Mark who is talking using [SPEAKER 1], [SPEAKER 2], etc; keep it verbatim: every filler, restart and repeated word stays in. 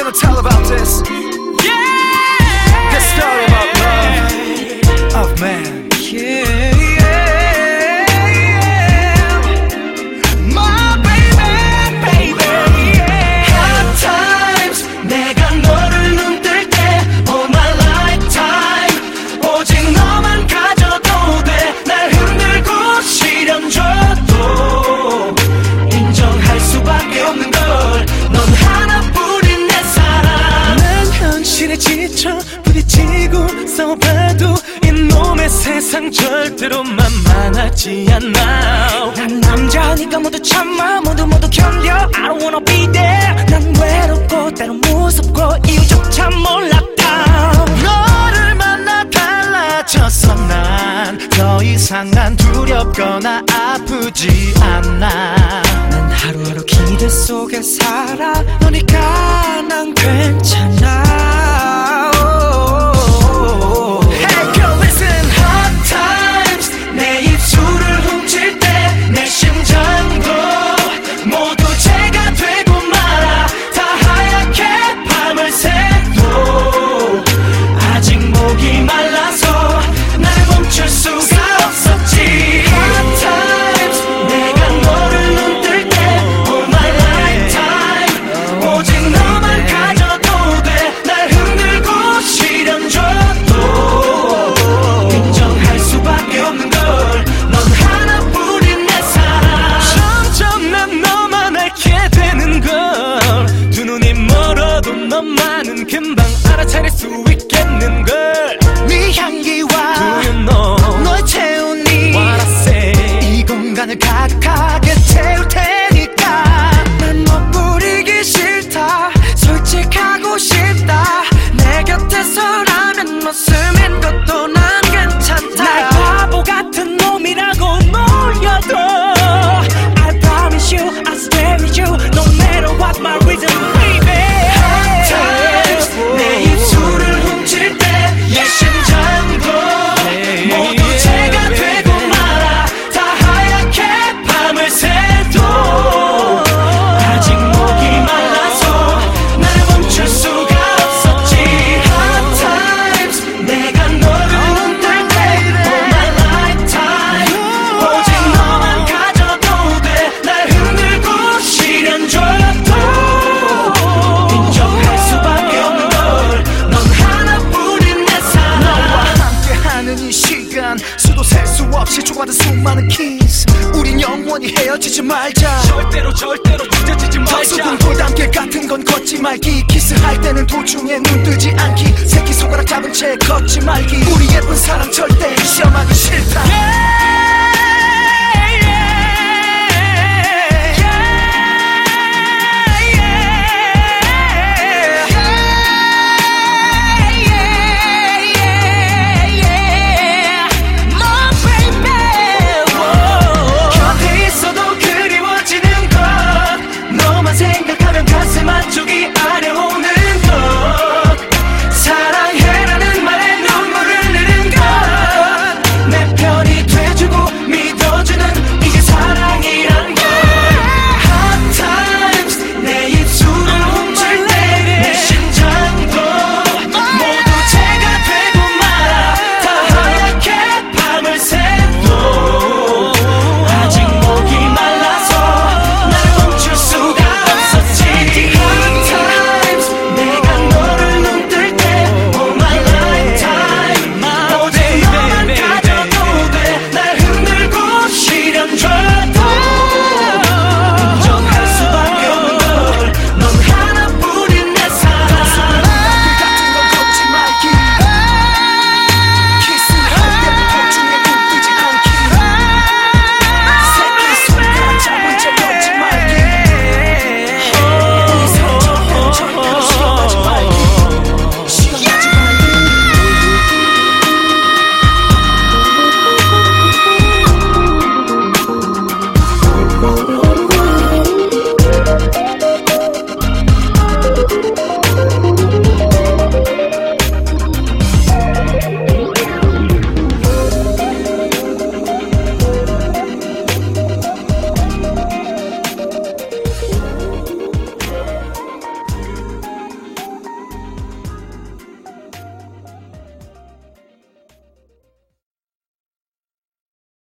[SPEAKER 1] gonna tell about this. Yeah, this story about love of man. Yeah, yeah, yeah. My baby, baby. Yeah. Hard times 내가 너를 눈뜰 때 all my lifetime 오직 너만 가져도 돼. 날 흔들고 시련 줘도 인정할 수밖에 없는 걸. 넌 하나뿐인 내 사랑. 난 현실에 지쳐 부딪히고 싸워봐도 이놈의 세상 절대로 만만하지 않아. 난 남자니까 모두 참아 모두 모두 견뎌. I don't wanna be there. 난 외롭고 때론 무섭고 이유조차 몰랐다. 너를 만나 달라졌어. 난 더 이상 난 두렵거나 아프지 않아. 난 하루하루 기대 속에 살아. 너니까 난 괜찮아. Hey girl listen. Hard times 내 입술을 훔칠 때 내 심장도 모두 죄가 되고 말아. 다 하얗게 밤을 새도 아직 목이 말라서 날 멈출 수가 없었지. Hard times 내가 너를 눈뜰 때 all my lifetime 오직 너만 가져도 돼. 날 흔들고 시련 줘도 인정할 수밖에 없는 걸. 넌 하나뿐인 내 사랑. 점점 난 너만 알게 되는 걸. 두 눈이 멀어도 너만은 금방 알아차릴 수 있겠는 걸. 네 향기와 Do you know 널 채우니 What I say 이 공간을 가득하게 채울 테니까. 난 멋부리기 싫다. 솔직하고 싶다. 내 곁에서라면 뭐 쓰는 것도 난 괜찮다. 날 바보 같은 놈이라고 놀려도 I promise you I stay with you no matter what my reason baby. Hard times 내 입술을 훔칠 때 내 심장도 모두 죄가 되고 말아. 다 하얗게 밤을 새도 아직 목이 말라서 날 멈출 수가 없었지. Hard times 내가 너를 눈뜰 때 all my lifetime 오직 너만 가져도 돼. 날 흔들고 시련 줘도 인정할 수밖에 없는 걸. 넌 하나뿐인 내 사랑. 너와 함께하는 이 시간 수도 셀 수 없이 주고받은 수많은 키스. 우린 영원히 헤어지지 말자. 절대로 절대로 찢어지지 말자. 수군 돌담길 같은 건 걷지 말기. 키스할 때는 도중에 눈 뜨지 않기. 새끼손가락 잡은 채 걷지 말기. 우리 예쁜 사랑 절대 시험하기 싫다. Yeah!